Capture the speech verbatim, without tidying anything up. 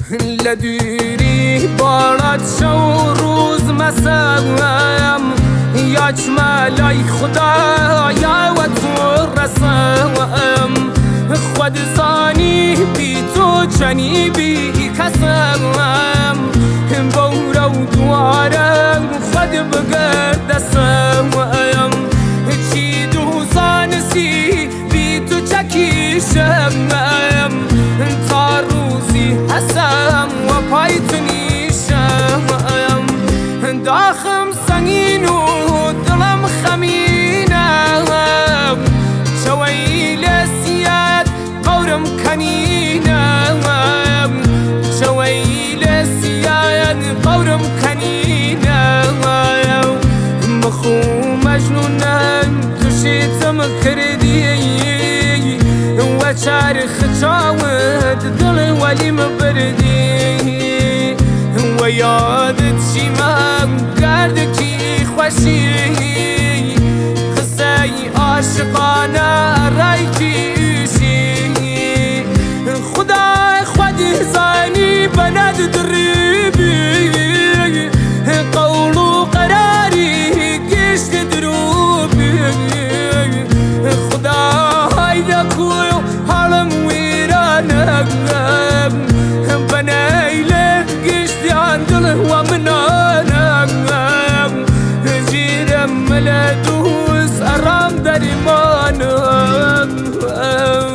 لدوری بارد شو روز مسام یاچ ملای خدا یا و تو رسام خود زانی بی تو چنی بی کسام بورو دوارم خود بگردسام چی دوزان سی بی تو چکیشم تا روزی هستم و پای تو نیشم داخم سنگین و دلم خمینم شویل سیاد قورم کنینم شویل سیاد قورم کنینم مخو مجنونم توشیتم کردی و چارخ چاود دل ولی مبردی و یادت چی من کرد کی خوشی قصه عاشقانه رای کیشی خدا خود زانی بند دریبی قول و قراری گشت دروبی خدا هایده کوی حالم ویرانم بنایله گشتی دل و منانم جیرم ملدوس ارام در ایمانم